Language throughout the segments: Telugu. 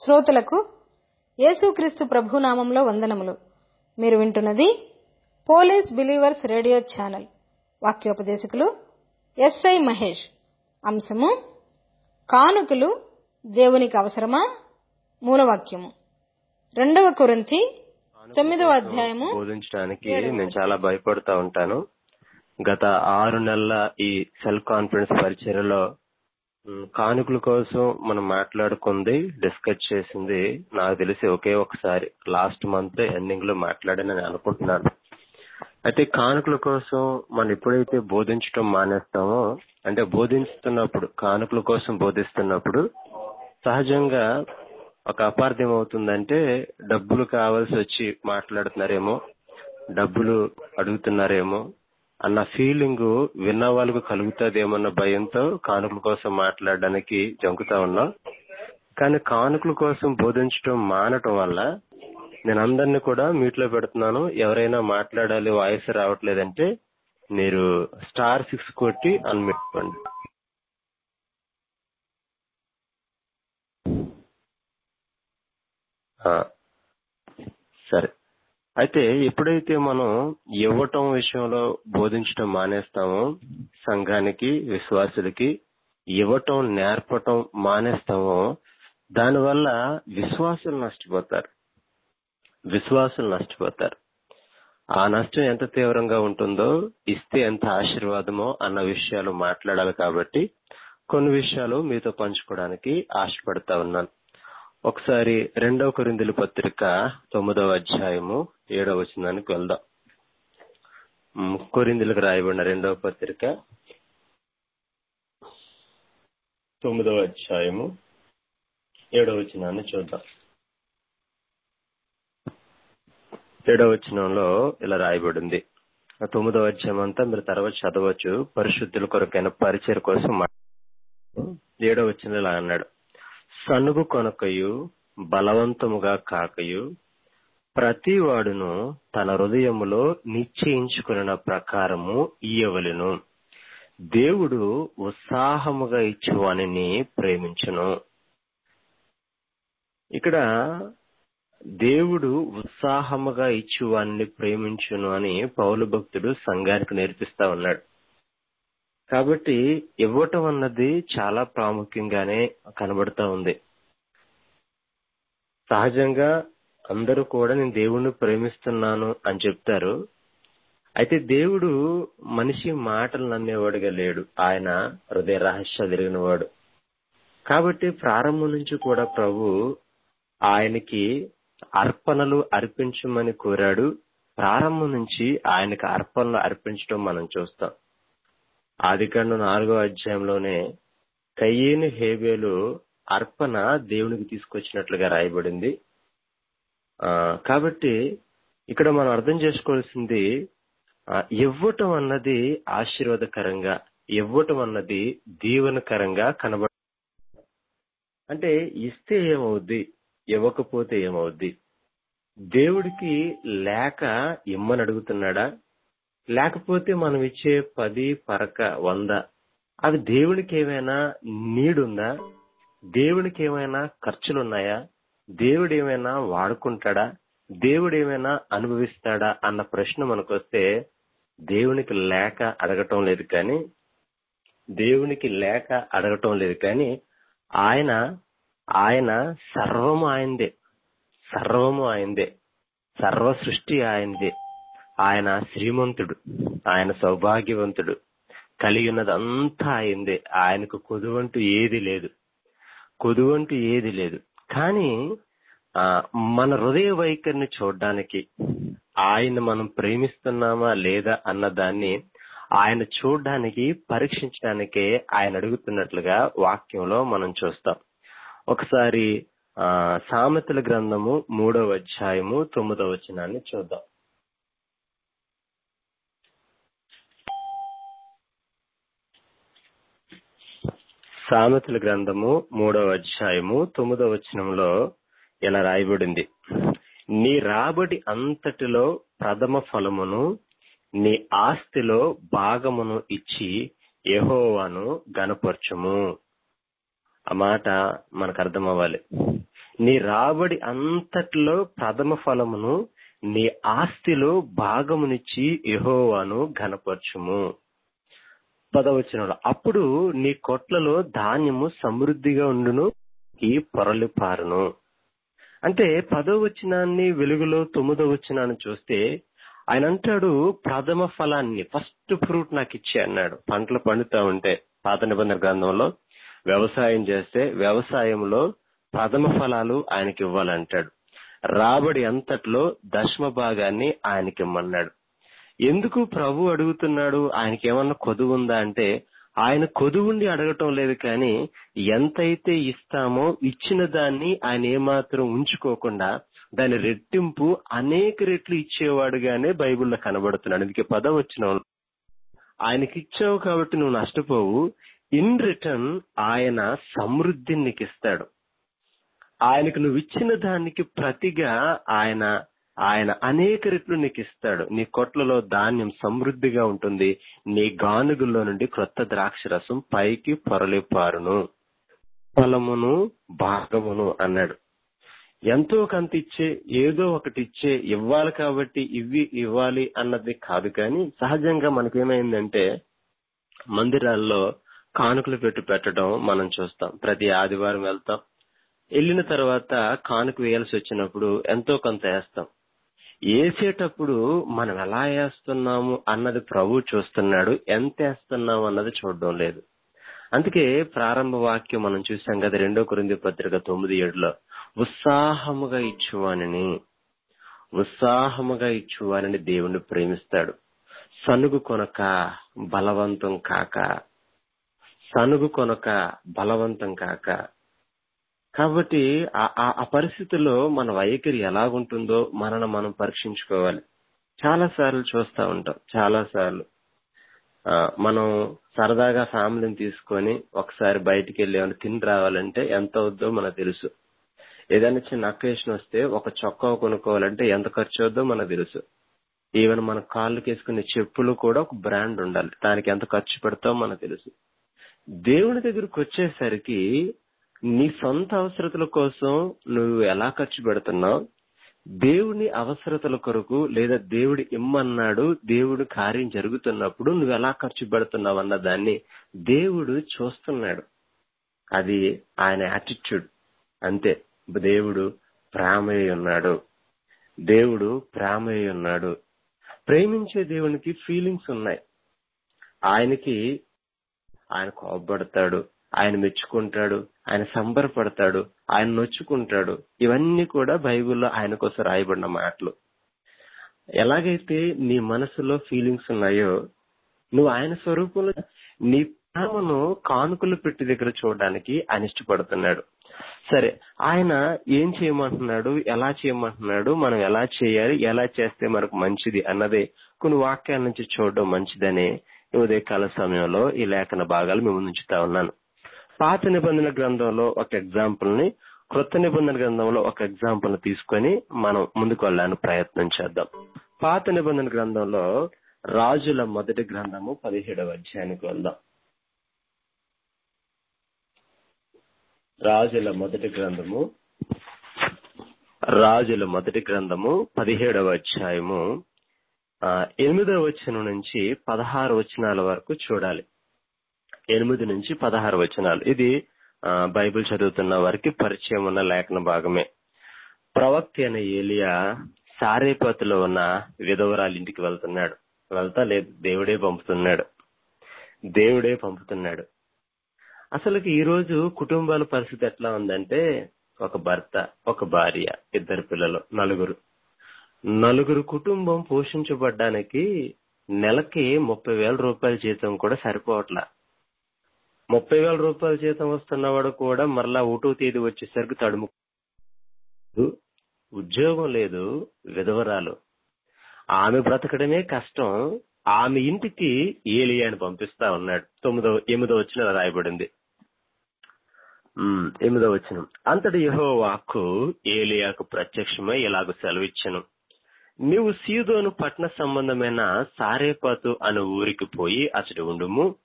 శ్రోతలకు యేసుక్రీస్తు ప్రభునామంలో వందనములు. మీరు వింటున్నది పోలీస్ బిలీవర్స్ రేడియో ఛానల్. వాక్యోపదేశకులు ఎస్ఐ మహేష్. అంశము కానుకలు దేవునికి అవసరమా? మూలవాక్యము 2 కొరింథీ 9వ అధ్యాయము. బోధించడానికి నేను చాలా భయపడుతూ ఉంటాను. గత 6 నెలల ఈ సెల్ఫ్ కాన్ఫిడెన్స్ పరిచర్యలో కానుకల కోసం మనం మాట్లాడుకుంది, డిస్కస్ చేసింది నాకు తెలిసి ఒకే ఒకసారి లాస్ట్ మంత్ ఎండింగ్ లో మాట్లాడని అనుకుంటున్నాను. అయితే కానుకల కోసం మనం ఎప్పుడైతే బోధించడం మానేస్తామో, అంటే బోధిస్తున్నప్పుడు కానుకల కోసం బోధిస్తున్నప్పుడు సహజంగా ఒక అపార్థం అవుతుందంటే డబ్బులు కావాల్సి వచ్చి మాట్లాడుతున్నారేమో, డబ్బులు అడుగుతున్నారేమో అన్న ఫీలింగ్ విన్న వాళ్ళకు కలుగుతుందేమన్న భయంతో కానుకల కోసం మాట్లాడడానికి జంకుతా ఉన్నాం. కానీ కానుకల కోసం బోధించడం మానటం వల్ల నేను అందరినీ కూడా మీట్లో పెడుతున్నాను. ఎవరైనా మాట్లాడాలి, వాయిస్ రావట్లేదంటే మీరు *6 కొట్టి అన్మిట్టుకోండి. సరే. అయితే ఎప్పుడైతే మనం ఇవ్వటం విషయంలో బోధించడం మానేస్తామో, సంఘానికి, విశ్వాసులకి ఇవ్వటం నేర్పటం మానేస్తామో, దానివల్ల విశ్వాసులు నష్టపోతారు. ఆ నష్టం ఎంత తీవ్రంగా ఉంటుందో, ఇస్తే ఎంత ఆశీర్వాదమో అన్న విషయాలు మాట్లాడాలి. కాబట్టి కొన్ని విషయాలు మీతో పంచుకోవడానికి ఆశపడతా ఉన్నాను. ఒకసారి 2 కొరింథీయుల పత్రిక 9వ అధ్యాయము 7వ వచనానికి వెళ్దాం. కొరింథీయులకు రాయబడిన 2వ పత్రిక 9వ అధ్యాయము 7వ వచనాన్ని చూద్దాం. 7వ వచనంలో ఇలా రాయబడింది. 9వ అధ్యాయం అంతా మీరు తర్వాత చదవచ్చు. పరిశుద్ధుల కొరకైన పరిచర్య కోసం 7వ వచనం ఇలా అన్నాడు: సనుగు కొనకయు బలవంతముగా కాకయు ప్రతి వాడును తన హృదయములో నిశ్చయించుకున్న ప్రకారము ఇయ్యవలెను. దేవుడు ఉత్సాహముగా ఇచ్చువానిని ప్రేమించును. ఇక్కడ దేవుడు ఉత్సాహముగా ఇచ్చువానిని ప్రేమించును అని పౌలు భక్తుడు సంఘానికి నేర్పిస్తా ఉన్నాడు. కాబట్టి ఇవ్వటం అన్నది చాలా ప్రాముఖ్యంగానే కనబడుతూ ఉంది. సహజంగా అందరూ కూడా నేను దేవుణ్ణి ప్రేమిస్తున్నాను అని చెప్తారు. అయితే దేవుడు మనిషి మాటలు నమ్మేవాడుగా లేడు. ఆయన హృదయ రహస్యాలు ఎరిగిన వాడు. కాబట్టి ప్రారంభం నుంచి కూడా ప్రభు ఆయనకి అర్పణలు అర్పించమని కోరాడు. ప్రారంభం నుంచి ఆయనకి అర్పణలు అర్పించడం మనం చూస్తాం. ఆదికాండం 4వ అధ్యాయంలోనే కయీను హేబేలు అర్పణ దేవునికి తీసుకొచ్చినట్లుగా రాయబడింది. కాబట్టి ఇక్కడ మనం అర్థం చేసుకోవాల్సింది, ఇవ్వటం అన్నది ఆశీర్వాదకరంగా, ఇవ్వటం అన్నది దీవెనకరంగా కనబడ. అంటే ఇస్తే ఏమవుద్ది, ఇవ్వకపోతే ఏమవుద్ది? దేవుడికి లేక ఇమ్మని అడుగుతున్నాడా? లేకపోతే మనం ఇచ్చే 10, 100 అవి దేవునికి ఏమైనా నీడుందా? దేవునికి ఏమైనా ఖర్చులున్నాయా? దేవుడు ఏమైనా వాడుకుంటాడా? దేవుడు ఏమైనా అనుభవిస్తాడా అన్న ప్రశ్న మనకొస్తే దేవునికి లేక అడగటం లేదు. కానీ ఆయన సర్వము ఆయనదే, సర్వ సృష్టి ఆయనదే. ఆయన శ్రీమంతుడు, ఆయన సౌభాగ్యవంతుడు, కలిగి ఉన్నదంతా ఆయనదే. ఆయనకు కొదువంటూ ఏది లేదు. కానీ మన హృదయ వైఖరిని చూడడానికి, ఆయన మనం ప్రేమిస్తున్నామా లేదా అన్నదాన్ని ఆయన చూడడానికి, పరీక్షించడానికే ఆయన అడుగుతున్నట్లుగా వాక్యంలో మనం చూస్తాం. ఒకసారి సామెతల గ్రంథము 3వ అధ్యాయము 9వ వచనాన్ని చూద్దాం. సామెతల గ్రంథము 3వ అధ్యాయము 9వ వచనంలో ఇలా రాయబడింది: నీ రాబడి అంతటిలో ప్రథమ ఫలమును, నీ ఆస్తిలో భాగమును ఇచ్చి యెహోవాను ఘనపరచుము. ఆ మాట మనకు అర్థం అవ్వాలి. నీ రాబడి అంతట్లో ప్రథమ ఫలమును నీ ఆస్తిలో భాగమునిచ్చి యెహోవాను ఘనపరచుము. 10వ వచనంలో, అప్పుడు నీ కొట్లలో ధాన్యము సమృద్ధిగా ఉండును, ఈ పొరలు పారును. అంటే 10వ వచనాన్ని వెలుగులో 9వ వచనాన్ని చూస్తే ఆయన అంటాడు, ప్రథమ ఫలాన్ని, ఫస్ట్ ఫ్రూట్ నాకు ఇచ్చే అన్నాడు. పంటలు పండుతా ఉంటే పాత నిబంధన గ్రంథంలో వ్యవసాయం చేస్తే వ్యవసాయంలో ప్రథమ ఫలాలు ఆయనకి ఇవ్వాలంటాడు. రాబడి అంతట్లో దశమ భాగాన్ని ఆయనకి ఇమ్మన్నాడు. ఎందుకు ప్రభు అడుగుతున్నాడు? ఆయనకి ఏమన్నా కొదువు ఉందా అంటే, ఆయన కొదువుండి అడగటం లేదు, కానీ ఎంతైతే ఇస్తామో ఇచ్చిన దాన్ని ఆయన ఏమాత్రం ఉంచుకోకుండా దాని రెట్టింపు అనేక రెట్లు ఇచ్చేవాడుగానే బైబిల్లో కనబడుతున్నాడు. అందుకే 10వ వచనంలో, ఆయనకి ఇచ్చావు కాబట్టి నువ్వు నష్టపోవు, ఇన్ రిటర్న్ ఆయన సమృద్ధిని నీకు ఇస్తాడు. ఆయనకు నువ్వు ఇచ్చిన దానికి ప్రతిగా ఆయన అనేక రెట్లు నీకు ఇస్తాడు. నీ కొట్లలో ధాన్యం సమృద్ధిగా ఉంటుంది, నీ గానుగుల్లో నుండి క్రొత్త ద్రాక్ష రసం పైకి పొరలి పారును. ఫలమును భాగమును అన్నాడు. ఎంతో కొంత ఇచ్చే, ఏదో ఒకటి ఇచ్చే, ఇవ్వాలి కాబట్టి ఇవ్వాలి అన్నది కాదు. కానీ సహజంగా మనకేమైందంటే, మందిరాల్లో కానుకలు పెట్టడం మనం చూస్తాం. ప్రతి ఆదివారం వెళ్తాం, వెళ్ళిన తర్వాత కానుక వేయాల్సి వచ్చినప్పుడు ఎంతో కొంత వేస్తాం. వేసేటప్పుడు మనం ఎలా వేస్తున్నాము అన్నది ప్రభు చూస్తున్నాడు, ఎంత వేస్తున్నాము అన్నది చూడడం లేదు. అందుకే ప్రారంభ వాక్యం మనం చూసాం కదా, 2 కొరింథీ పత్రిక 9:7లో, ఉత్సాహముగా ఇచ్చువానిని దేవుణ్ణి ప్రేమిస్తాడు, సనుగు కొనక బలవంతం కాక. కాబట్టి ఆ పరిస్థితుల్లో మన వైఖరి ఎలాగుంటుందో మనల్ని మనం పరీక్షించుకోవాలి. చాలా సార్లు చూస్తా ఉంటాం, మనం సరదాగా ఫ్యామిలీని తీసుకొని ఒకసారి బయటికి వెళ్ళి ఏమైనా తిని రావాలంటే ఎంత అవుద్దో మనకు తెలుసు. ఏదైనా చిన్న అకేషన్ వస్తే ఒక చొక్కా కొనుక్కోవాలంటే ఎంత ఖర్చు అవుద్దో మనకు తెలుసు. ఈవెన్ మన కాళ్ళకి వేసుకునే చెప్పులు కూడా ఒక బ్రాండ్ ఉండాలి, దానికి ఎంత ఖర్చు పెడతామో మనకు తెలుసు. దేవుని దగ్గరకు వచ్చేసరికి నీ సొంత అవసరతల కోసం నువ్వు ఎలా ఖర్చు పెడుతున్నావు, దేవుని అవసరతల కొరకు లేదా దేవుడు ఇమ్మన్నాడు, దేవుడు కార్యం జరుగుతున్నప్పుడు నువ్వు ఎలా ఖర్చు పెడుతున్నావు అన్న దాన్ని దేవుడు చూస్తున్నాడు. అది ఆయన యాటిట్యూడ్ అంతే. దేవుడు ప్రేమయ్య ఉన్నాడు. ప్రేమించే దేవునికి ఫీలింగ్స్ ఉన్నాయి. ఆయన కోపపడతాడు, ఆయన మెచ్చుకుంటాడు, ఆయన సంబరపడతాడు, ఆయన నొచ్చుకుంటాడు. ఇవన్నీ కూడా బైబిల్లో ఆయన కోసం రాయబడిన మాటలు. ఎలాగైతే నీ మనసులో ఫీలింగ్స్ ఉన్నాయో, నువ్వు ఆయన స్వరూపంలో నీ ప్రేమను కానుకలు పెట్టి దగ్గర చూడడానికి ఆయన ఇష్టపడుతున్నాడు. సరే, ఆయన ఏం చేయమంటున్నాడు, ఎలా చేయమంటున్నాడు, మనం ఎలా చేయాలి, ఎలా చేస్తే మనకు మంచిది అన్నది కొన్ని వాక్యాల నుంచి చూడడం మంచిదని ఉదయకాల సమయంలో ఈ లేఖన భాగాలు మేము ఉంచుతా ఉన్నాను. పాత నిబంధన గ్రంథంలో ఒక ఎగ్జాంపుల్ ని, క్రొత్త నిబంధన గ్రంథంలో ఒక ఎగ్జాంపుల్ ని తీసుకొని మనం ముందుకు వెళ్ళడానికి ప్రయత్నం చేద్దాం. పాత నిబంధన గ్రంథంలో రాజుల మొదటి గ్రంథము 17వ అధ్యాయానికి వెళ్దాం. రాజుల మొదటి గ్రంథము 17వ అధ్యాయము 8వ వచనం నుంచి 16 వచనాల వరకు చూడాలి. 8 నుంచి 16 వచనాలు. ఇది బైబిల్ చదువుతున్న వారికి పరిచయం ఉన్న లేఖన భాగమే. ప్రవక్త అయిన ఏలియా సారేపతులో ఉన్న విధవరాలి ఇంటికి లేదు, దేవుడే పంపుతున్నాడు. అసలుకి ఈ రోజు కుటుంబాల పరిస్థితి ఎట్లా ఉందంటే, ఒక భర్త, ఒక భార్య, 2 పిల్లలు, నలుగురు కుటుంబం పోషించబడ్డానికి నెలకి 30,000 రూపాయల జీతం కూడా సరిపోవట్లా. 30,000 రూపాయల జీతం వస్తున్నవాడు కూడా మరలా 1వ తేదీ వచ్చేసరికి తడుము. ఉద్యోగం లేదు, విధవరాలు, ఆమె బ్రతకడమే కష్టం. ఆమె ఇంటికి ఏలియాని పంపిస్తా ఉన్నాడు. 8వ వచనం రాయబడింది. 8వ వచనం, అంతటి యెహోవా వాక్కు ఏలియాకు ప్రత్యక్షమై ఇలాగ సెలవిచ్చెను, నీవు సీదోను పట్టణ సంబంధమైన సారేపాతు అను ఊరికి పోయి అచట ఉండుము.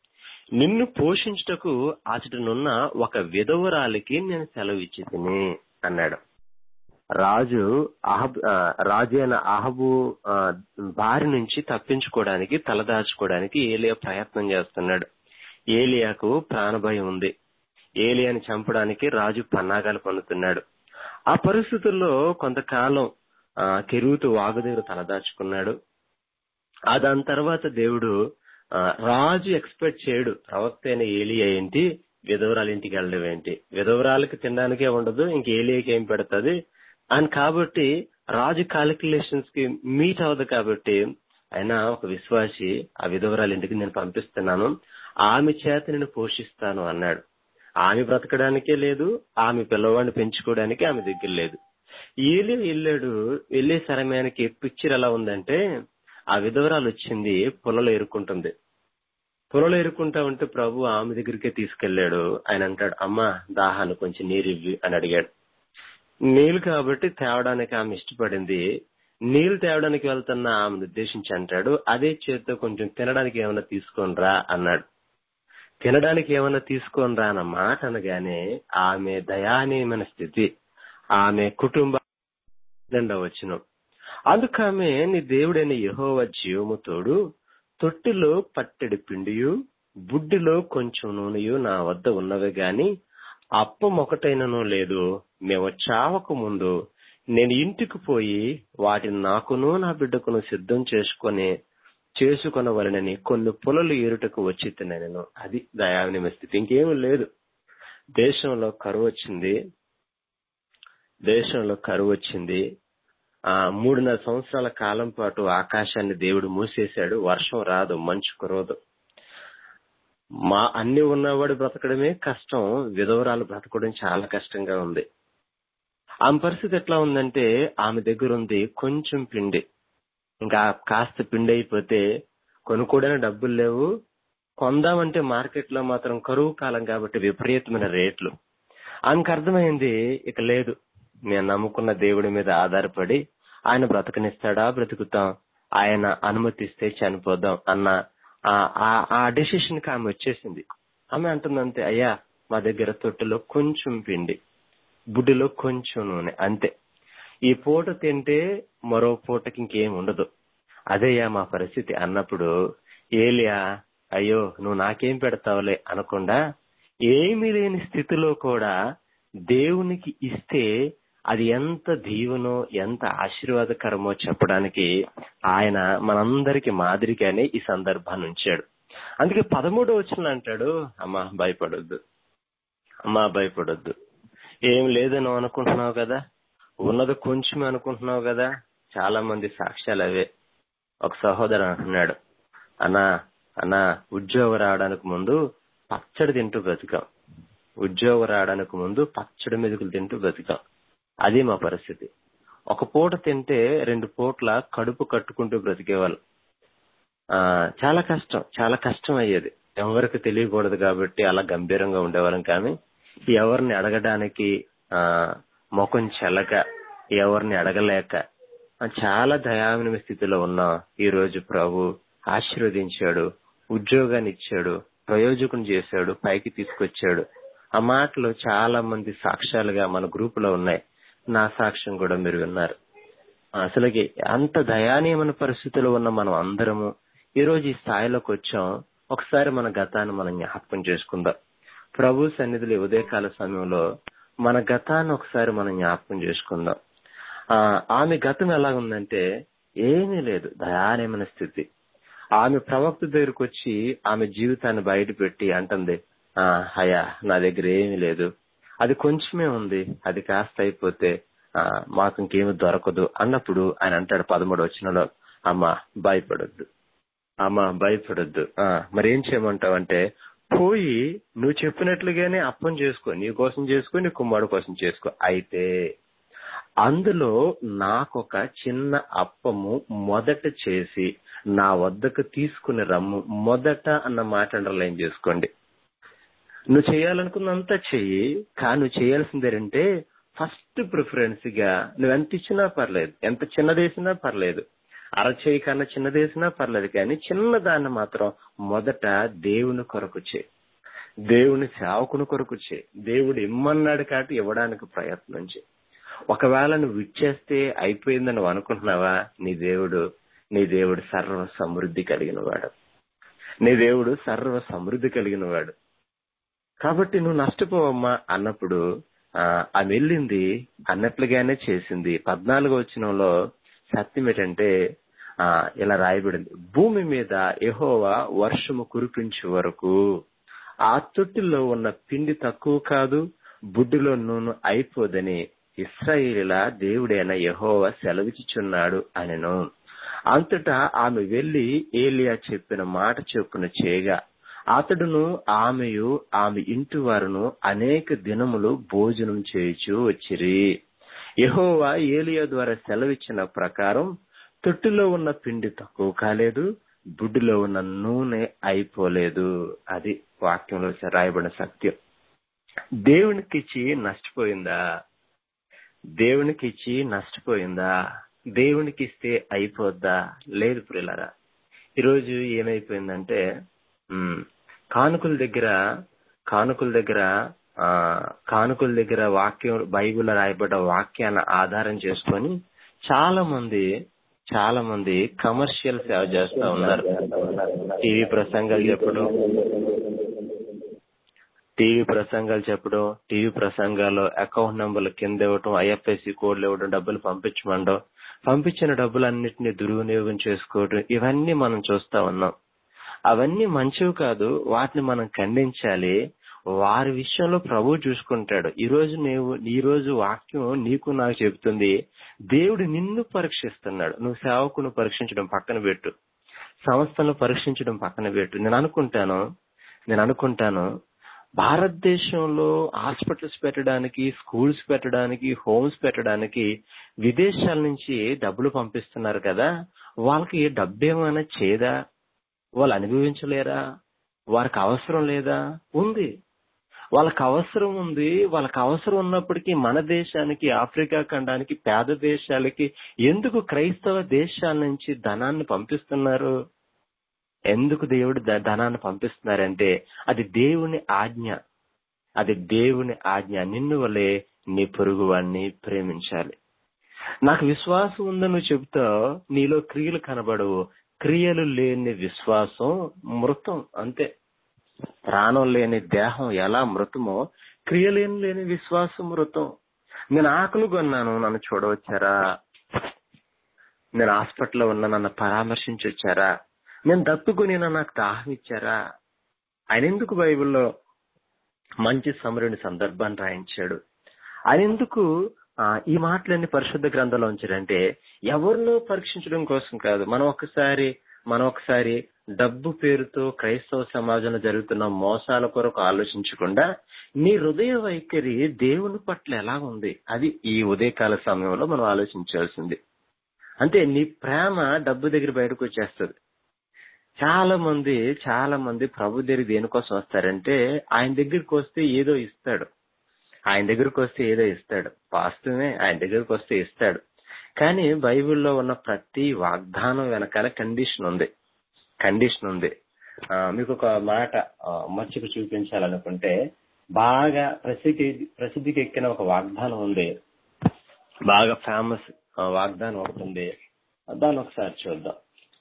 నిన్ను పోషించుటకు అతడునున్న ఒక విధవరాలికి నేను సెలవు ఇచ్చి తిని అన్నాడు. రాజు అయిన అహబు బారి నుంచి తప్పించుకోవడానికి, తలదాచుకోవడానికి ఏలియా ప్రయత్నం చేస్తున్నాడు. ఏలియాకు ప్రాణభయం ఉంది. ఏలియాని చంపడానికి రాజు పన్నాగాలు పన్నుతున్నాడు. ఆ పరిస్థితుల్లో కొంతకాలం కెరూతు వాగు దగ్గర తలదాచుకున్నాడు. దాని తర్వాత దేవుడు, రాజు ఎక్స్పెక్ట్ చేయడు, ప్రవక్త అయిన ఏలియా ఏంటి విధవరాలు ఇంటికి వెళ్ళడం ఏంటి, విధవరాలకి తినడానికే ఉండదు, ఇంక ఏలియాకి ఏం పెడుతుంది అని. కాబట్టి రాజు కాలిక్యులేషన్స్ కి మీట్ అవ్వదు. కాబట్టి ఆయన ఒక విశ్వాసి, ఆ విధవరాలు ఇంటికి నేను పంపిస్తున్నాను, ఆమె చేత నేను పోషిస్తాను అన్నాడు. ఆమె బ్రతకడానికే లేదు, ఆమె పిల్లవాడిని పెంచుకోవడానికి ఆమె దగ్గర లేదు. ఏలియా వెళ్ళాడు. వెళ్లే సమయానికి పిక్చర్ ఎలా ఉందంటే, ఆ విధవరాలు వచ్చింది, పొలలో ఎరుక్కుంటుంది. పొలలో ఎరుక్కుంటా ఉంటే ప్రభు ఆమె దగ్గరికే తీసుకెళ్లాడు. ఆయన అంటాడు, అమ్మా దాహాన్ని కొంచెం నీరు ఇవ్వి అని అడిగాడు. నీళ్లు కాబట్టి తేవడానికి ఆమె ఇష్టపడింది. నీళ్లు తేవడానికి వెళ్తున్న ఆమెను ఉద్దేశించి అంటాడు, అదే చేత్తో కొంచెం తినడానికి ఏమైనా తీసుకొని రా అన్నాడు. తినడానికి ఏమైనా తీసుకొని రా అన్న మాట అనగానే ఆమె దయానీయమైన స్థితి, ఆమె కుటుంబ వచనం. అందుకామె, నీ దేవుడైన యెహోవా జీవము తోడు, తొట్టిలో పట్టెడు పిండియు బుడ్డిలో కొంచెం నూనెయు నా వద్ద ఉన్నవి గాని అప్పం ఒకటైనను లేదు. మేము చావక ముందు నేను ఇంటికి పోయి వాటిని నాకును నా బిడ్డకును సిద్ధం చేసుకొనవలెనని కొన్ని పొలలు ఏరుటకు వచ్చి తిన్నాను. అది దయానీయ స్థితి, ఇంకేమీ లేదు. దేశంలో కరువు వచ్చింది. 3.5 సంవత్సరాల కాలం పాటు ఆకాశాన్ని దేవుడు మూసేశాడు. వర్షం రాదు, మంచు కురవదు. అన్ని ఉన్నవాడు బ్రతకడమే కష్టం, విధవరాలు బ్రతకడం చాలా కష్టంగా ఉంది. ఆమె పరిస్థితి ఎట్లా ఉందంటే, ఆమె దగ్గర ఉంది కొంచెం పిండి. ఇంకా కాస్త పిండి అయిపోతే కొనుక్కోవడానికి డబ్బులు లేవు. కొందామంటే మార్కెట్ లో మాత్రం కరువు కాలం కాబట్టి విపరీతమైన రేట్లు. ఆమెకు అర్థమైంది, ఇక లేదు, నేను నమ్ముకున్న దేవుడి మీద ఆధారపడి ఆయన బ్రతకనిస్తాడా బ్రతుకుతాం, ఆయన అనుమతిస్తే చనిపోదాం అన్న ఆ డెసిషన్ కి ఆమె వచ్చేసింది. ఆమె అంటుందంతే, అయ్యా మా దగ్గర తొట్టెలో కొంచెం పిండి, బుడ్డిలో కొంచెం నూనె, అంతే. ఈ పూట తింటే మరో పూటకి ఇంకేం ఉండదు. అదేయా మా పరిస్థితి అన్నప్పుడు ఏలియా, అయ్యో నువ్వు నాకేం పెడతావులే అనకుండా, ఏమీ లేని స్థితిలో కూడా దేవునికి ఇస్తే అది ఎంత దీవెనో ఎంత ఆశీర్వాదకరమో చెప్పడానికి ఆయన మనందరికి మాదిరిగానే ఈ సందర్భాన్ని ఉంచాడు. అందుకే 13వ వచనంలో అంటాడు, అమ్మా భయపడొద్దు, ఏం లేదని అనుకుంటున్నావు కదా, ఉన్నది కొంచెం అనుకుంటున్నావు కదా. చాలా మంది సాక్ష్యాలు అవే. ఒక సహోదరు అంటున్నాడు, అన్నా ఉద్యోగం రావడానికి ముందు పచ్చడి తింటూ బ్రతికాం, ఉద్యోగం రావడానికి ముందు పచ్చడి మెతుకులు తింటూ బ్రతికాం. అది మా పరిస్థితి. ఒక పూట తింటే 2 పూట్ల కడుపు కట్టుకుంటూ బ్రతికేవాళ్ళు. చాలా కష్టం అయ్యేది. ఎవరికి తెలియకూడదు కాబట్టి అలా గంభీరంగా ఉండేవాళ్ళం. కానీ ఎవరిని అడగడానికి ముఖం చెల్లక, ఎవరిని అడగలేక చాలా దయానీయ స్థితిలో ఉన్నాం. ఈ రోజు ప్రభు ఆశీర్వదించాడు, ఉద్యోగాన్ని ఇచ్చాడు, ప్రయోజకుని చేశాడు, పైకి తీసుకొచ్చాడు. ఆ మాటలు చాలా మంది సాక్ష్యాలుగా మన గ్రూపులో ఉన్నాయి. నా సాక్ష్యం కూడా మీరు విన్నారు. అసలుకి అంత దయానీయమైన పరిస్థితుల్లో ఉన్న మనం అందరము ఈ రోజు ఈ స్థాయిలోకి వచ్చాం. ఒకసారి మన గతాన్ని మనం జ్ఞాపకం చేసుకుందాం. ప్రభు సన్నిధిలో ఉదయకాల సమయంలో మన గతాన్ని ఒకసారి మనం జ్ఞాపకం చేసుకుందాం. ఆమె గతం ఎలా ఉందంటే, ఏమీ లేదు, దయానీయమైన స్థితి. ఆమె ప్రవక్త దగ్గరకు వచ్చి ఆమె జీవితాన్ని బయట పెట్టి అంటుంది, అయ్యా నా దగ్గర ఏమీ లేదు, అది కొంచెమే ఉంది, అది కాస్త అయిపోతే మాకు ఇంకేమి దొరకదు అన్నప్పుడు ఆయన అంటాడు 13వ వచనంలో, అమ్మా భయపడొద్దు. మరేం చేయమంటావంటే, పోయి నువ్వు చెప్పినట్లుగానే అప్పం చేసుకో, నీ కోసం చేసుకో, నీ కుమారుడు కోసం చేసుకో. అయితే అందులో నాకొక చిన్న అప్పము మొదట చేసి నా వద్దకు తీసుకుని రమ్ము. మొదట అన్న మాట అండర్లైన్ చేసుకోండి. నువ్వు చేయాలనుకున్నంత చెయ్యి, కానీ నువ్వు చేయాల్సింది ఏంటంటే, ఫస్ట్ ప్రిఫరెన్స్ గా నువ్వు ఎంత ఇచ్చినా పర్లేదు, ఎంత చిన్నదేసినా పర్లేదు, అరచేయి కన్నా చిన్నదేసినా పర్లేదు, కానీ చిన్నదాన్ని మాత్రం మొదట దేవుని కొరకు చేయి, దేవుని సేవకుని కొరకు చేయి. దేవుడు ఇమ్మన్నాడు కాబట్టి ఇవ్వడానికి ప్రయత్నం చేయి. ఒకవేళ నువ్వు ఇచ్చేస్తే అయిపోయిందని నువ్వు అనుకుంటున్నావా? నీ దేవుడు సర్వ సమృద్ధి కలిగిన వాడు. నీ దేవుడు సర్వ సమృద్ధి కలిగిన వాడు. కాబట్టి నువ్వు నష్టపోవమ్మా అన్నప్పుడు ఆమె వెళ్ళింది, అన్నట్లుగానే చేసింది. 14వ వచనంలో సత్యం ఏంటంటే ఇలా రాయబడింది, భూమి మీద యెహోవా వర్షము కురిపించే వరకు ఆ తొట్టిలో ఉన్న పిండి తక్కువ కాదు, బుడ్డిలో నూనె అయిపోదని ఇశ్రాయేలీల దేవుడైన యెహోవా సెలవిచ్చుచున్నాడు అనెను. అంతటా ఆమె వెళ్లి ఏలియా చెప్పిన మాట చొప్పున చేయగా అతడును ఆమెయు ఆమె ఇంటి వారును అనేక దినములు భోజనం చేయుచూ వచ్చిరి. యెహోవా ఏలియా ద్వారా సెలవిచ్చిన ప్రకారం తొట్టిలో ఉన్న పిండి తక్కువ కాలేదు, బుడ్డిలో ఉన్న నూనె అయిపోలేదు. అది వాక్యంలో రాయబడిన సత్యం. దేవునికిచ్చి నష్టపోయిందా? దేవునికిచ్చి నష్టపోయిందా? దేవునికిస్తే అయిపోద్దా? లేదు ప్రియులారా. ఈరోజు ఏమైపోయిందంటే కానుకల దగ్గర వాక్యం, బైబిల్లో రాయబడ్డ వాక్యాన్ని ఆధారం చేసుకొని చాలా మంది కమర్షియల్ సేవ చేస్తా ఉన్నారు. టీవీ ప్రసంగాలు చెప్పడం, టీవీ ప్రసంగాల్లో అకౌంట్ నెంబర్లు కింద ఇవ్వటం, ఐఎఫ్ఎస్సి కోడ్లు ఇవ్వడం, డబ్బులు పంపించమండం, పంపించిన డబ్బులన్నింటినీ దుర్వినియోగం చేసుకోవడం, ఇవన్నీ మనం చూస్తా ఉన్నాం. అవన్నీ మంచివి కాదు, వాటిని మనం ఖండించాలి. వారి విషయంలో ప్రభువు చూసుకుంటాడు. ఈ రోజు వాక్యం నీకు నాకు చెబుతుంది, దేవుడు నిన్ను పరీక్షిస్తున్నాడు. నువ్వు సేవకును పరీక్షించడం పక్కన పెట్టు, సంస్థలను పరీక్షించడం పక్కన పెట్టు. నేను అనుకుంటాను భారతదేశంలో హాస్పిటల్స్ పెట్టడానికి, స్కూల్స్ పెట్టడానికి, హోమ్స్ పెట్టడానికి విదేశాల నుంచి డబ్బులు పంపిస్తున్నారు కదా, వాళ్ళకి డబ్బు ఏమైనా చేదా? వాళ్ళు అనుభవించలేరా? వారికి అవసరం లేదా? ఉంది. వాళ్ళకి అవసరం ఉంది. వాళ్ళకి అవసరం ఉన్నప్పటికీ మన దేశానికి, ఆఫ్రికా ఖండానికి, పేద దేశాలకి ఎందుకు క్రైస్తవ దేశాల నుంచి ధనాన్ని పంపిస్తున్నారు? ఎందుకు దేవుడు ధనాన్ని పంపిస్తున్నారంటే అది దేవుని ఆజ్ఞ. నిన్ను వలే నీ పొరుగు వాడిని ప్రేమించాలి. నాకు విశ్వాసం ఉందని నువ్వు చెబుతావు, నీలో క్రియలు కనబడవు. క్రియలు లేని విశ్వాసం మృతం, అంతే. ప్రాణం లేని దేహం ఎలా మృతమో క్రియలేని లేని విశ్వాసం మృతం. నేను ఆకలి కొన్నాను, నన్ను చూడవచ్చారా? నేను హాస్పిటల్లో ఉన్నా, నన్ను పరామర్శించి వచ్చారా? నేను దప్పుకొని నాకు దాహం ఇచ్చారా? ఆయన ఎందుకు బైబిల్లో మంచి సమరుని సందర్భాన్ని రాయించాడు? ఆయన ఎందుకు ఈ మాటలన్నీ పరిశుద్ధ గ్రంథంలో ఉంచాడంటే ఎవరినో పరీక్షించడం కోసం కాదు. మనం ఒకసారి డబ్బు పేరుతో క్రైస్తవ సమాజంలో జరుగుతున్న మోసాల కొరకు ఆలోచించకుండా నీ హృదయ వైఖరి దేవుని పట్ల ఎలా ఉంది, అది ఈ ఉదయకాల సమయంలో మనం ఆలోచించాల్సింది. అంటే నీ ప్రేమ డబ్బు దగ్గర బయటకు వచ్చేస్తుంది. చాలా మంది ప్రభు దగ్గర దేనికోసం వస్తారంటే ఆయన దగ్గరికి వస్తే ఏదో ఇస్తాడు. వాస్తవమే, ఆయన దగ్గరికి వస్తే ఇస్తాడు. కానీ బైబిల్లో ఉన్న ప్రతి వాగ్దానం వెనకాల కండిషన్ ఉంది. మీకు ఒక మాట మర్చికి చూపించాలనుకుంటే, బాగా ప్రసిద్ధికి ఎక్కిన ఒక వాగ్దానం ఉంది, బాగా ఫేమస్ వాగ్దానం ఒకటి ఉంది. దాన్ని ఒకసారి చూద్దాం.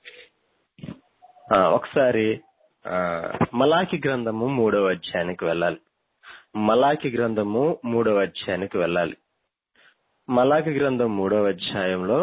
ఒకసారి మలాకి గ్రంథము 3వ అధ్యాయానికి వెళ్ళాలి. మలాకి గ్రంథం 3వ అధ్యాయంలో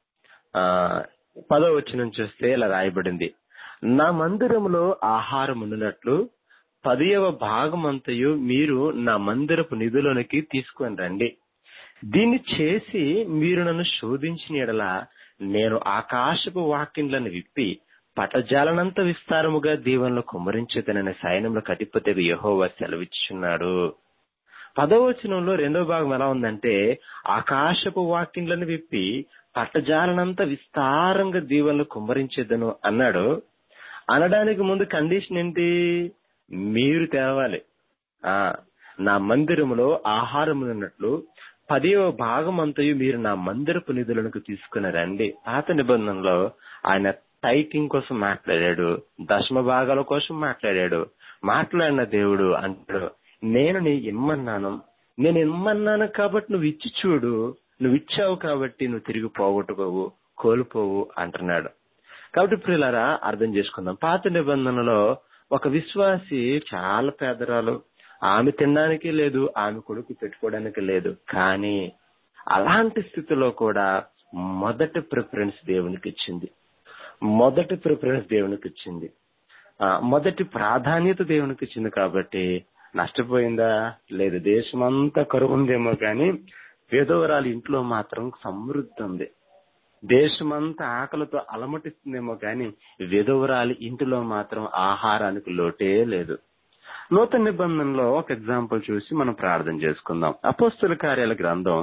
10వ వచనం చూస్తే ఇలా రాయబడింది, నా మందిరములో ఆహారం ఉండినట్లు 10వ భాగమంతయు మీరు నా మందిరపు నిధులోనికి తీసుకొని రండి. దీన్ని చేసి మీరు నన్ను శోధించిన యెడల నేను ఆకాశపు వాకిండ్లను విప్పి పటజాలనంత విస్తారముగా దీవెనలు కుమ్మరించేదనని సైన్యములకు అధిపతిగా యెహోవా సెలవిచ్చుచున్నాడు. 10వ వచనంలో 2వ భాగం ఎలా ఉందంటే ఆకాశపు వాకిండ్లను విప్పి పట్టజాలనంత విస్తారంగా దీవెనలు కుమ్మరించేదను అన్నాడు. అనడానికి ముందు కండిషన్ ఏంటి? మీరు తేవాలి. నా మందిరములో ఆహారములున్నట్లు 10వ భాగమంతయు మీరు నా మందిరపు నిధులకు తీసుకుని రండి. పాత నిబంధనలో ఆయన టైటింగ్ కోసం మాట్లాడాడు, దశమ భాగాల కోసం మాట్లాడాడు. మాట్లాడిన దేవుడు అంటాడు, నేను నేను ఇమ్మన్నాను కాబట్టి నువ్వు ఇచ్చి చూడు, నువ్వు ఇచ్చావు కాబట్టి నువ్వు తిరిగి పోగొట్టుకోవు, కోల్పోవు అంటున్నాడు. కాబట్టి ప్రియులారా అర్థం చేసుకుందాం. పాత నిబంధనలో ఒక విశ్వాసి చాలా పేదరాలు, ఆమె తినడానికి లేదు, ఆమె కొడుకు పెట్టుకోవడానికి లేదు. కానీ అలాంటి స్థితిలో కూడా మొదటి ప్రిఫరెన్స్ దేవునికి ఇచ్చింది, మొదటి ప్రాధాన్యత దేవునికి ఇచ్చింది. కాబట్టి నష్టపోయిందా? లేదు. దేశమంతా కరువు ఉందేమో కానీ విధవరాలు ఇంట్లో మాత్రం సమృద్ధి ఉంది. దేశమంతా ఆకలితో అలమటిస్తుందేమో కానీ విధవరాలి ఇంటిలో మాత్రం ఆహారానికి లోటే లేదు. నూతన నిబంధనలో ఒక ఎగ్జాంపుల్ చూసి మనం ప్రార్థన చేసుకుందాం. అపోస్తల కార్యాల గ్రంథం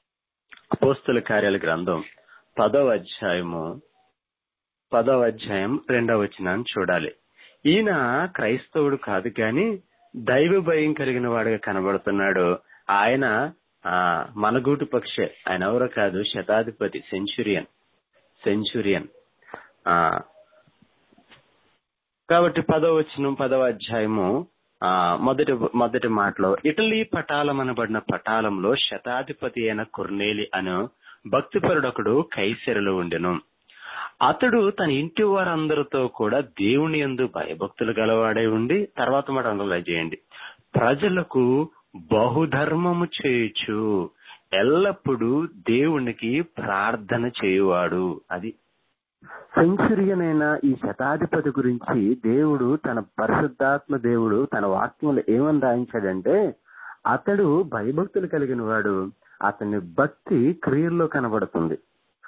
10వ అధ్యాయం 2వ వచనాన్ని చూడాలి. ఈయన క్రైస్తవుడు కాదు కానీ దైవ భయం కలిగిన వాడిగా కనబడుతున్నాడు. ఆయన మనగూటు పక్షే. ఆయన ఎవరో కాదు, శతాధిపతి, సెంచురియన్. కాబట్టి 10వ అధ్యాయము మొదటి మాటలో, ఇటలీ పటాలమనబడిన పటాలంలో శతాధిపతి అయిన కొర్నేలి అను భక్తిపరుడొకడు కైసరులో ఉండెను. అతడు తన ఇంటి వారందరితో కూడా దేవుని యందు భయభక్తులు గలవాడై ఉండి, తర్వాత మాట అండర్లైన్ చేయండి, ప్రజలకు బహుధర్మము చేయుచు ఎల్లప్పుడూ దేవునికి ప్రార్థన చేయువాడు. అది సెంచురియన్ అయిన ఈ శతాధిపతి గురించి దేవుడు, తన పరిశుద్ధాత్మ దేవుడు తన వాక్యంలో ఏమని రాయించాడంటే, అతడు భయభక్తులు కలిగిన వాడు, అతని భక్తి క్రియల్లో కనబడుతుంది.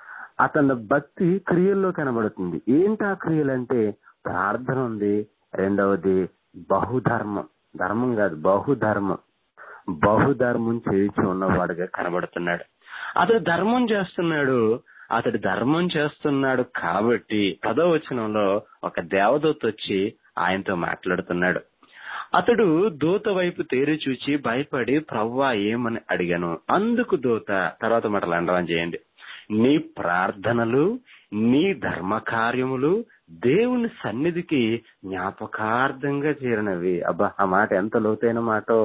ఏంటి ఆ క్రియలంటే? ప్రార్థన ఉంది, రెండవది బహుధర్మం. ధర్మం కాదు, బహుధర్మం చేయించి ఉన్నవాడుగా కనబడుతున్నాడు. అతడు ధర్మం చేస్తున్నాడు కాబట్టి 10వ వచనంలో ఒక దేవదూత వచ్చి ఆయనతో మాట్లాడుతున్నాడు. అతడు దూత వైపు తేరి చూచి భయపడి, ప్రవ్వా ఏమని అడిగాను. అందుకు దూత, తర్వాత మాటలు అండర్లైన్ చేయండి, నీ ప్రార్థనలు, నీ ధర్మ కార్యములు దేవుని సన్నిధికి జ్ఞాపకార్థంగా చేరినవి. అబ్బా, ఆ మాట ఎంత లోతైన మాటో.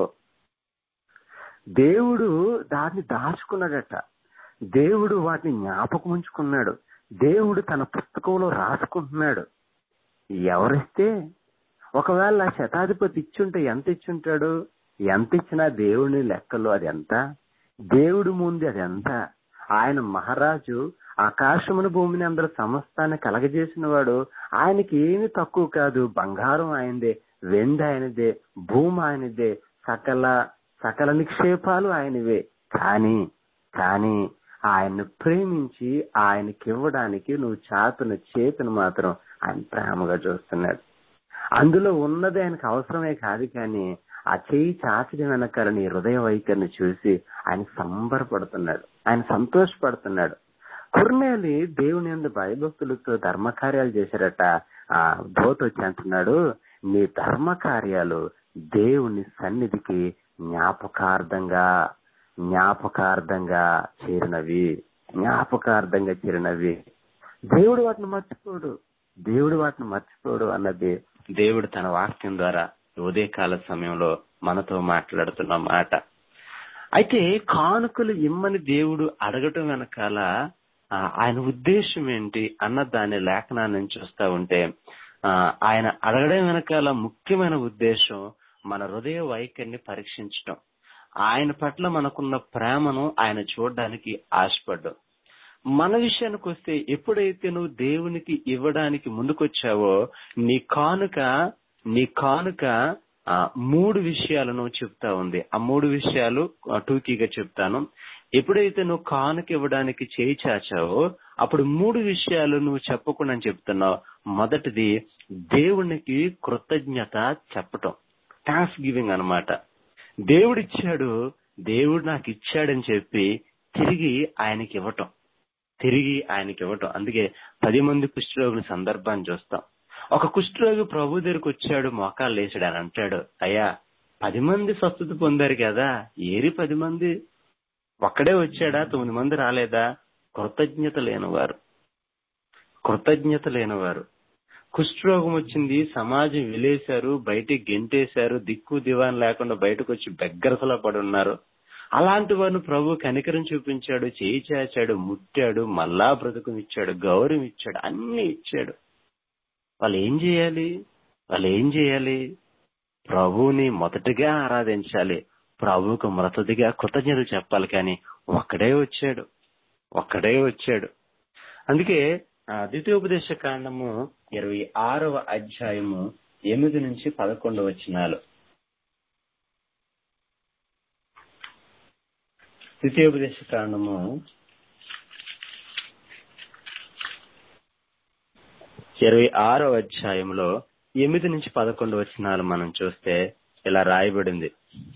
దేవుడు దాన్ని దాచుకున్నాడట, దేవుడు వాటిని జ్ఞాపకం ఉంచుకున్నాడు, దేవుడు తన పుస్తకంలో రాసుకుంటున్నాడు. ఎవరిస్తే? ఒకవేళ శతాధిపతి ఇచ్చుంటే ఎంత ఇచ్చుంటాడు? ఎంత ఇచ్చినా దేవుని లెక్కలో అది ఎంత, దేవుడి ముందు అది ఎంత? ఆయన మహారాజు, ఆకాశమును భూమిని అందరూ సమస్తాన్ని కలగజేసిన వాడు. ఆయనకి ఏమి తక్కువ కాదు. బంగారం ఆయనదే, వెండి ఆయనదే, భూమి ఆయనదే, సకల నిక్షేపాలు ఆయనవే. కానీ ఆయన్ని ప్రేమించి ఆయనకి ఇవ్వడానికి నువ్వు చాతున చేతును మాత్రం ఆయన ప్రేమగా చూస్తున్నాడు. అందులో ఉన్నది ఆయనకు అవసరమే కాదు, కానీ ఆ చేయి చాచడం వెనకాల నీ హృదయ వైఖరిని చూసి ఆయన సంబరపడుతున్నాడు, ఆయన సంతోషపడుతున్నాడు. కొర్నేలి దేవుని యందు భయభక్తులతో ధర్మకార్యాలు చేశారట. ఆ దూత వచ్చి అంటున్నాడు, నీ ధర్మకార్యాలు దేవుని సన్నిధికి జ్ఞాపకార్థంగా చేరినవి. దేవుడు వాటిని మర్చిపోడు అన్నది దేవుడు తన వాక్యం ద్వారా ఉదయకాల సమయంలో మనతో మాట్లాడుతున్న మాట. అయితే కానుకలు ఇమ్మని దేవుడు అడగటం వెనకాల ఆయన ఉద్దేశం ఏంటి అన్న దాని లేఖనాన్ని చూస్తా ఉంటే, ఆయన అడగడం వెనకాల ముఖ్యమైన ఉద్దేశం మన హృదయ వైఖరిని పరీక్షించటం, ఆయన పట్ల మనకున్న ప్రేమను ఆయన చూడడానికి ఆశపడ్డాం. మన విషయానికి వస్తే, ఎప్పుడైతే నువ్వు దేవునికి ఇవ్వడానికి ముందుకొచ్చావో నీ కానుక 3 విషయాలను చెప్తా ఉంది. ఆ 3 విషయాలు టూకీగా చెప్తాను. ఎప్పుడైతే నువ్వు కానుక ఇవ్వడానికి చేయి చాచావో అప్పుడు 3 విషయాలు నువ్వు చెప్పకుండా చెప్తున్నావు. మొదటిది, దేవునికి కృతజ్ఞత చెప్పటం, థాంక్స్ గివింగ్ అన్నమాట. దేవుడిచ్చాడు, దేవుడు నాకు ఇచ్చాడని చెప్పి తిరిగి ఆయనకి ఇవ్వటం. అందుకే 10 మంది కుష్ఠరోగుల సందర్భాన్ని చూస్తాం. ఒక కుష్ఠరోగి ప్రభు దగ్గరికి వచ్చాడు, మోకాళ్ళు వేసాడు. అని అంటాడు, అయ్యా 10 మంది స్వస్థత పొందారు కదా, ఏరి 10 మంది? ఒక్కడే వచ్చాడా? 9 మంది రాలేదా? కృతజ్ఞత లేనివారు. కుష్ఠరోగం వచ్చింది, సమాజం వెలేశారు, బయటికి గెంటేశారు, దిక్కు దివాన్ లేకుండా బయటకు వచ్చి బెగ్గరసలా పడి ఉన్నారు. అలాంటి వారిని ప్రభు కనికరం చూపించాడు, చేయి చాచాడు, ముట్టాడు, మళ్ళా బ్రతుకునిచ్చాడు, గౌరవం ఇచ్చాడు, అన్ని ఇచ్చాడు. వాళ్ళు ఏం చేయాలి? ప్రభువుని మొదటగా ఆరాధించాలి, ప్రభువుకు మొదటిగా కృతజ్ఞతలు చెప్పాలి. కానీ ఒక్కడే వచ్చాడు. అందుకే ద్వితీయోపదేశ కాండము 26వ అధ్యాయము 8 నుంచి 11 వచనాలు. ద్వితీయోపదేశ కాండము 26వ అధ్యాయంలో 8 నుంచి 11 వచనాలు మనం చూస్తే ఇలా రాయబడింది.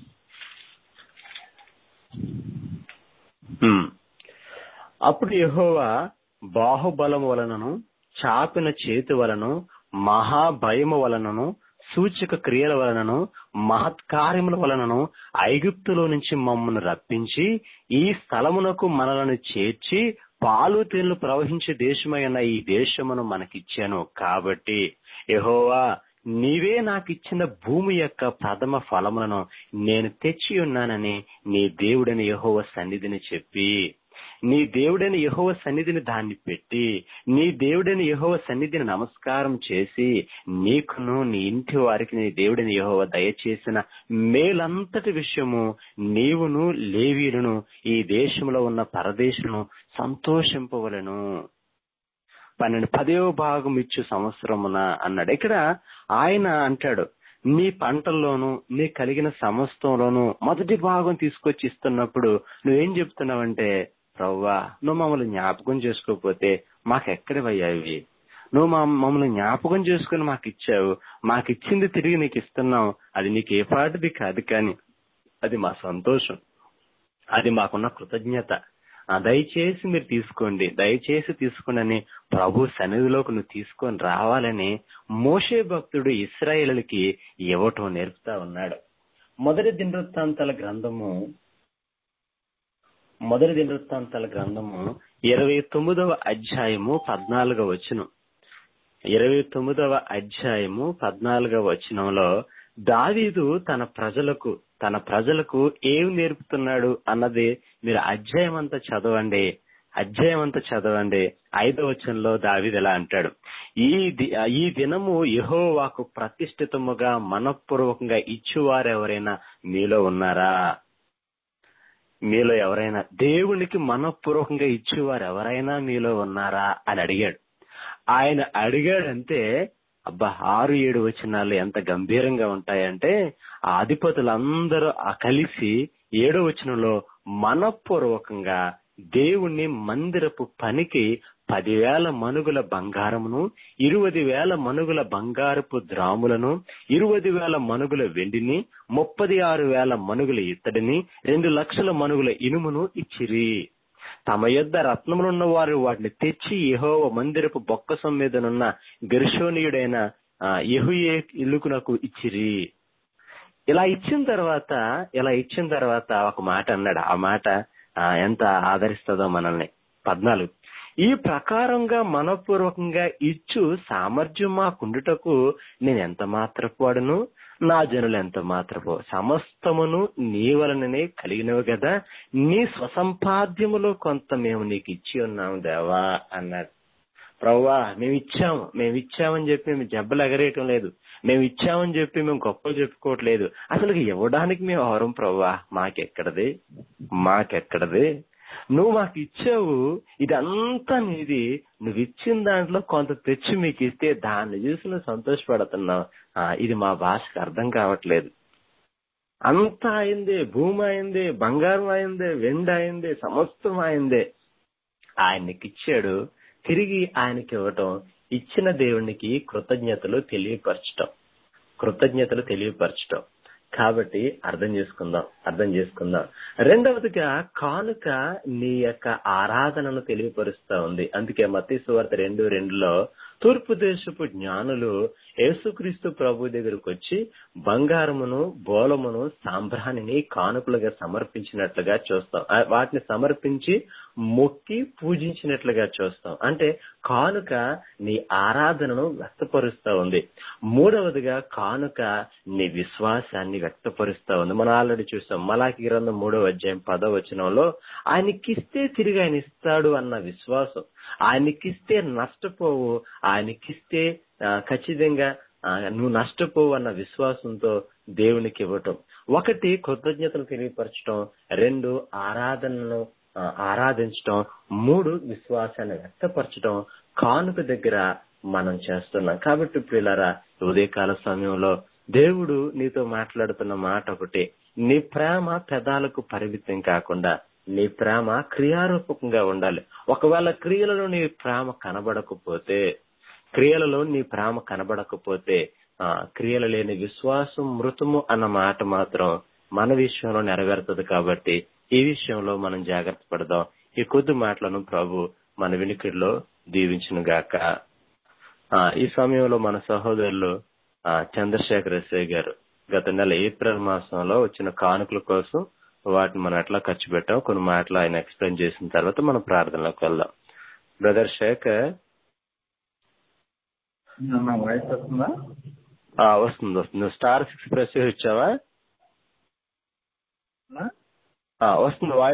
అప్పుడు యెహోవా బాహుబలము వలనను, చాపిన చేతి వలనను, మహాభయము వలనను, సూచక క్రియల వలనను, మహత్కార్యముల వలనను ఐగుప్తులో నుంచి మమ్మను రప్పించి ఈ స్థలమునకు మనలను చేర్చి పాలు తేళ్లు ప్రవహించే దేశమైన ఈ దేశమును మనకిచ్చాను. కాబట్టి యెహోవా, నీవే నాకిచ్చిన భూమి యొక్క ప్రథమ ఫలములను నేను తెచ్చి ఉన్నానని నీ దేవుడని యెహోవా సన్నిధిని చెప్పి, నీ దేవుడని యెహోవా సన్నిధిని దాన్ని పెట్టి, నీ దేవుడని యెహోవా సన్నిధిని నమస్కారం చేసి, నీకును నీ ఇంటి వారికి నీ దేవుడని యెహోవా దయచేసిన మేలంతటి విషయము నీవును లేవీయులను ఈ దేశంలో ఉన్న పరదేశులను సంతోషింపవలెను. 10వ భాగం ఇచ్చు సంవత్సరమున అన్నాడు. ఇక్కడ ఆయన అంటాడు, నీ పంటల్లోనూ నీ కలిగిన సమస్తంలోనూ మొదటి భాగం తీసుకొచ్చి ఇస్తున్నప్పుడు నువ్వేం చెప్తున్నావంటే, ప్రవ్వా, నువ్వు మమ్మల్ని జ్ఞాపకం చేసుకోకపోతే మాకెక్కడివయ్యా ఇవి? నువ్వు మమ్మల్ని జ్ఞాపకం చేసుకుని మాకిచ్చావు, మాకిచ్చింది తిరిగి నీకు ఇస్తున్నావు. అది నీకు ఏ పాటిది కాదు, కానీ అది మా సంతోషం, అది మాకున్న కృతజ్ఞత. దయచేసి మీరు తీసుకోండి, దయచేసి తీసుకోండి అని ప్రభు సన్నిధిలోకి నువ్వు తీసుకొని రావాలని మోషే భక్తుడు ఇశ్రాయేలుకి ఇవ్వటం నేర్పుతా ఉన్నాడు. మొదటి దినవృత్తాంతాల గ్రంథము 29వ అధ్యాయము 14వ వచనం. 29వ అధ్యాయము 14వ వచనంలో దావీదు తన ప్రజలకు ఏం నేర్పుతున్నాడు అన్నది మీరు అధ్యాయం అంతా చదవండి. 5వ వచనంలో దావీదు ఎలా అంటాడు, ఈ దినము యెహోవాకు ప్రతిష్ఠితముగా మనఃపూర్వకంగా ఇచ్చువారెవరైనా మీలో ఉన్నారా? మీలో ఎవరైనా దేవునికి మనఃపూర్వకంగా ఇచ్చేవారు ఎవరైనా మీలో ఉన్నారా అని అడిగాడు. ఆయన అడిగాడంటే అబ్బా 6-7 వచనాలు ఎంత గంభీరంగా ఉంటాయంటే, ఆ అధిపతులందరూ కలిసి 7వ వచనంలో మనఃపూర్వకంగా దేవుణ్ణి మందిరపు పనికి 10,000 మనుగుల బంగారమును, 20,000 మనుగుల బంగారపు ద్రాములను, 20,000 మనుగుల వెండిని, 36,000 మనుగుల ఇత్తడిని, 2 లక్షల మనుగుల ఇనుమును ఇచ్చిరి. తమ యొద్ద రత్నములున్న వారు వాటిని తెచ్చి యెహోవా మందిరపు బొక్కసం మీదనున్న గెర్షోనీయుడైన యెహూయే ఇల్లుకునకు ఇచ్చిరి. ఇలా ఇచ్చిన తర్వాత ఒక మాట అన్నాడు. ఆ మాట ఎంత ఆదరిస్తుందో మనల్ని. 14, ఈ ప్రకారంగా మనపూర్వకంగా ఇచ్చు సామర్థ్యం మాకుండుటకు నేనెంత మాత్రపు వాడును, నా జనులు ఎంత మాత్రపు, సమస్తమును నీ వలననే కలిగినవి కదా, నీ స్వసంపాద్యములో కొంత మేము నీకు ఇచ్చి ఉన్నాము దేవా అన్నాడు. ప్రవ్వా, మేము ఇచ్చామని చెప్పి మేము జబ్బలు ఎగరేయటం లేదు, మేము ఇచ్చామని చెప్పి మేము గొప్పలు చెప్పుకోవట్లేదు. అసలు ఇవ్వడానికి మేము ఎవరం ప్రవ్వా? మాకెక్కడది? నువ్వు మాకు ఇచ్చావు, ఇదంతా నీది. నువ్వు ఇచ్చిన దాంట్లో కొంత తెచ్చి మీకు ఇస్తే దాన్ని చూసి నువ్వు సంతోషపడుతున్నావు. ఇది మా భాషకు అర్థం కావట్లేదు. అంతా అయిందే, భూమి అయిందే, బంగారం అయిందే, వెండి అయిందే, సమస్తం అయిందే. ఆయనకిచ్చాడు, తిరిగి ఆయనకి ఇవ్వటం, ఇచ్చిన దేవునికి కృతజ్ఞతలు తెలియపరచటం. కాబట్టి అర్థం చేసుకుందాం. రెండవదిగా కానుక నీ యొక్క ఆరాధనను తెలియపరుస్తా ఉంది. అందుకే మత్తయి సువార్త 2:2లో తూర్పు దేశపు జ్ఞానులు యేసుక్రీస్తు ప్రభు దగ్గరకు వచ్చి బంగారమును, బోలమును, సాంబ్రాణిని కానుకలుగా సమర్పించినట్లుగా చూస్తాం. వాటిని సమర్పించి మొక్కి పూజించినట్లుగా చూస్తాం. అంటే కానుక నీ ఆరాధనను వ్యక్తపరుస్తా ఉంది. మూడవదిగా కానుక నీ విశ్వాసాన్ని వ్యక్తపరుస్తా ఉంది. మనం ఆల్రెడీ చూస్తాం మలాకి గ్రంథం 3వ అధ్యాయం 10వ వచనంలో ఆయనకిస్తే తిరిగి ఆయన ఇస్తాడు అన్న విశ్వాసం. ఆయనకిస్తే నష్టపోవు, ఆయనకిస్తే ఖచ్చితంగా నువ్వు నష్టపోవు అన్న విశ్వాసంతో దేవునికి ఇవ్వటం. ఒకటి కృతజ్ఞతను తెలియపరచడం, 2 ఆరాధనను ఆరాధించటం, 3 విశ్వాసాన్ని వ్యక్తపరచడం కానుక దగ్గర మనం చేస్తున్నాం. కాబట్టి ప్రియులారా, ఉదయకాల సమయంలో దేవుడు నీతో మాట్లాడుతున్న మాట ఒకటి, నీ ప్రేమ పెదాలకు పరిమితం కాకుండా నీ ప్రేమ క్రియారూపకంగా ఉండాలి. ఒకవేళ క్రియలలో నీ ప్రేమ కనబడకపోతే క్రియలు లేని విశ్వాసం మృతము అన్న మాట మాత్రం మన విషయంలో నెరవేరుతుంది. కాబట్టి ఈ విషయంలో మనం జాగ్రత్త పడదాం. ఈ కొద్ది మాటలను ప్రభు మన వినికిడిలో దీవించును గాక. ఈ సమయంలో మన సహోదరులు చంద్రశేఖర్ ఎస్ఐ గారు గత నెల ఏప్రిల్ మాసంలో వచ్చిన కానుకల కోసం వాటిని మనం ఎట్లా ఖర్చు పెట్టాం కొన్ని మాటలు ఆయన ఎక్స్ప్లెయిన్ చేసిన తర్వాత మనం ప్రార్థనలోకి వెళ్దాం. బ్రదర్ శేఖర్, వాయిస్ వస్తుందా? వస్తుంది. నువ్వు *6 ప్రెస్ ఇచ్చావా? వస్తుంది వాయిస్.